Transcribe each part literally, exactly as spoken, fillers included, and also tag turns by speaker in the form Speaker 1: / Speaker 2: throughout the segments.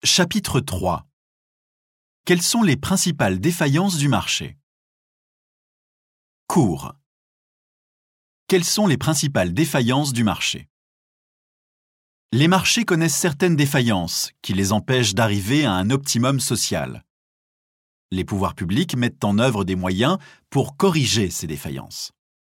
Speaker 1: Chapitre trois. Quelles sont les principales défaillances du marché? Cours. Quelles sont les principales défaillances du marché? Les marchés connaissent certaines défaillances qui les empêchent d'arriver à un optimum social. Les pouvoirs publics mettent en œuvre des moyens pour corriger ces défaillances.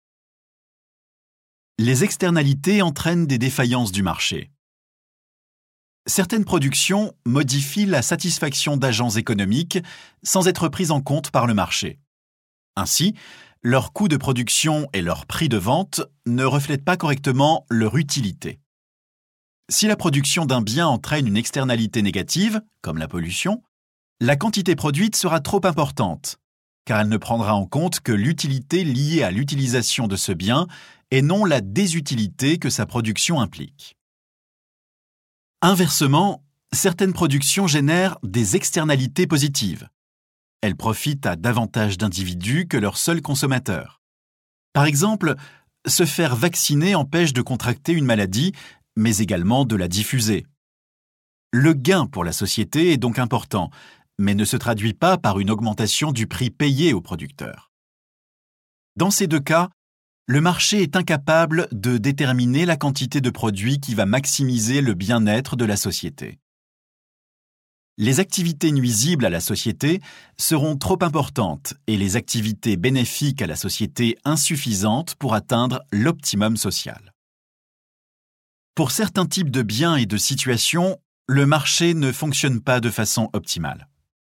Speaker 1: Les externalités entraînent des défaillances du marché. Certaines productions modifient la satisfaction d'agents économiques sans être prises en compte par le marché. Ainsi, leurs coûts de production et leur prix de vente ne reflètent pas correctement leur utilité. Si la production d'un bien entraîne une externalité négative, comme la pollution, la quantité produite sera trop importante, car elle ne prendra en compte que l'utilité liée à l'utilisation de ce bien et non la désutilité que sa production implique. Inversement, certaines productions génèrent des externalités positives. Elles profitent à davantage d'individus que leurs seuls consommateurs. Par exemple, se faire vacciner empêche de contracter une maladie, mais également de la diffuser. Le gain pour la société est donc important, mais ne se traduit pas par une augmentation du prix payé aux producteurs. Dans ces deux cas, le marché est incapable de déterminer la quantité de produits qui va maximiser le bien-être de la société. Les activités nuisibles à la société seront trop importantes et les activités bénéfiques à la société insuffisantes pour atteindre l'optimum social. Pour certains types de biens et de situations, le marché ne fonctionne pas de façon optimale.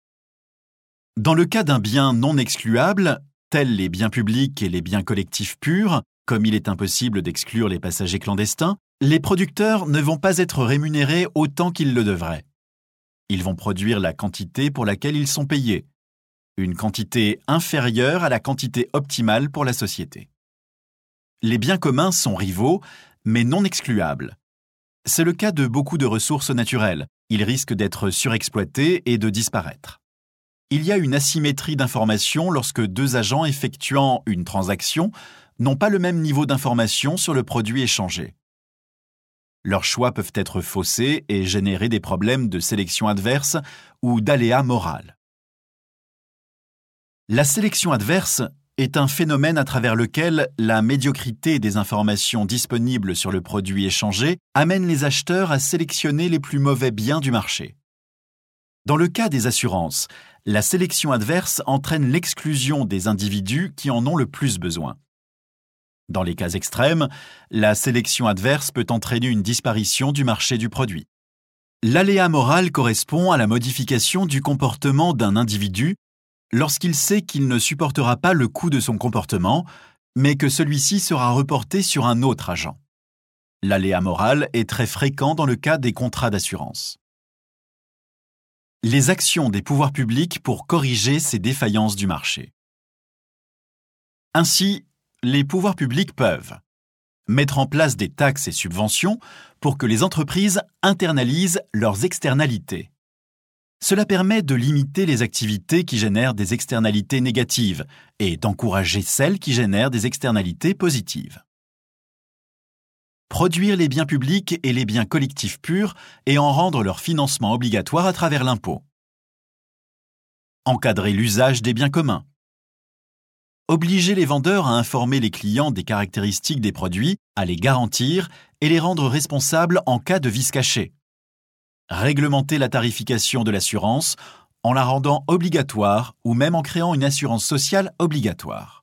Speaker 1: Dans le cas d'un bien non excluable, tels les biens publics et les biens collectifs purs, comme il est impossible d'exclure les passagers clandestins, les producteurs ne vont pas être rémunérés autant qu'ils le devraient. Ils vont produire la quantité pour laquelle ils sont payés, une quantité inférieure à la quantité optimale pour la société. Les biens communs sont rivaux, mais non excluables. C'est le cas de beaucoup de ressources naturelles. Ils risquent d'être surexploités et de disparaître. Il y a une asymétrie d'information lorsque deux agents effectuant une transaction n'ont pas le même niveau d'information sur le produit échangé. Leurs choix peuvent être faussés et générer des problèmes de sélection adverse ou d'aléas moral. La sélection adverse est un phénomène à travers lequel la médiocrité des informations disponibles sur le produit échangé amène les acheteurs à sélectionner les plus mauvais biens du marché. Dans le cas des assurances, la sélection adverse entraîne l'exclusion des individus qui en ont le plus besoin. Dans les cas extrêmes, la sélection adverse peut entraîner une disparition du marché du produit. L'aléa moral correspond à la modification du comportement d'un individu lorsqu'il sait qu'il ne supportera pas le coût de son comportement, mais que celui-ci sera reporté sur un autre agent. L'aléa moral est très fréquent dans le cas des contrats d'assurance. Les actions des pouvoirs publics pour corriger ces défaillances du marché. Ainsi, les pouvoirs publics peuvent mettre en place des taxes et subventions pour que les entreprises internalisent leurs externalités. Cela permet de limiter les activités qui génèrent des externalités négatives et d'encourager celles qui génèrent des externalités positives. Produire les biens publics et les biens collectifs purs et en rendre leur financement obligatoire à travers l'impôt. Encadrer l'usage des biens communs. Obliger les vendeurs à informer les clients des caractéristiques des produits, à les garantir et les rendre responsables en cas de vice caché. Réglementer la tarification de l'assurance en la rendant obligatoire ou même en créant une assurance sociale obligatoire.